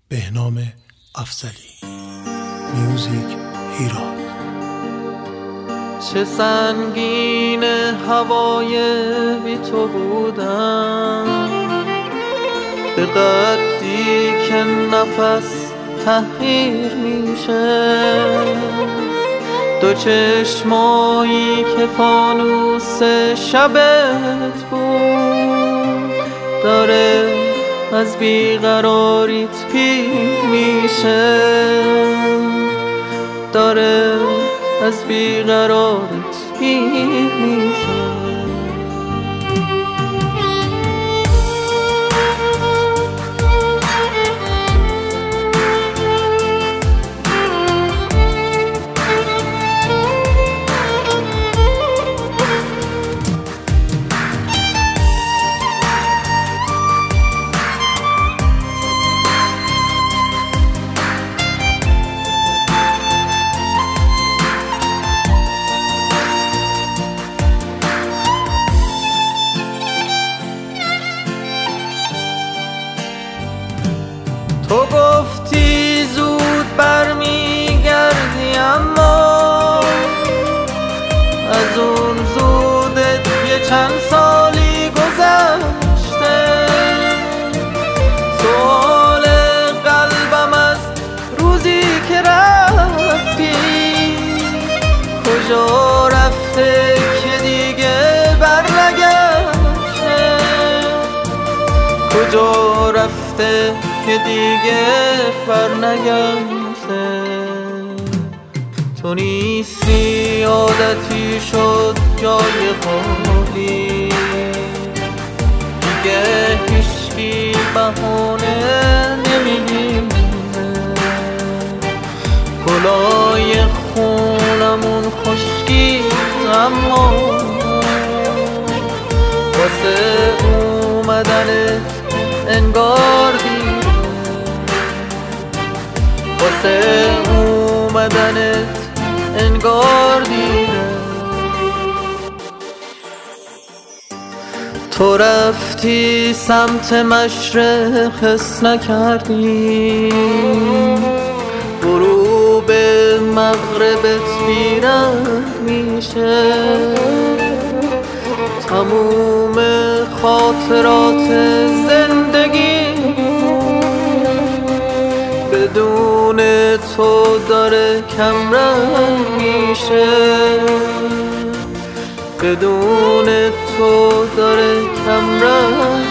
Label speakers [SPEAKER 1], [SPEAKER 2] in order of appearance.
[SPEAKER 1] بهنام افضلی. میوزیک هیراد.
[SPEAKER 2] چه سنگین هوای بی تو بودم، به قدری که نفس تحقیر میشه. دو چشمایی که فانوس شبت بود، داره از بیقراریت پیر میشه، داره از بیقراریت پیر میشه. تو گفتی زود برمیگردی، اما از اون زودت یه چند سالی گذشته. سوال قلبم از روزی که رفتی، کجا رفته که دیگه برنگشته، کجا رفته که دیگه برنگشته. تو نیستی، عادتی شد جای خالی، دیگه هیچکی بهانه نمیگیره. گلای خونمون خشکید، اما واسه اومدنت انگار دیره، واسه اومدنت انگار دیره. تو رفتی سمت مشرق، حس نکردی غروب مغربت بیرنگ میشه. تموم خاطرات زندگی بدون تو داره کمرنگ میشه، بدون تو داره کمرنگ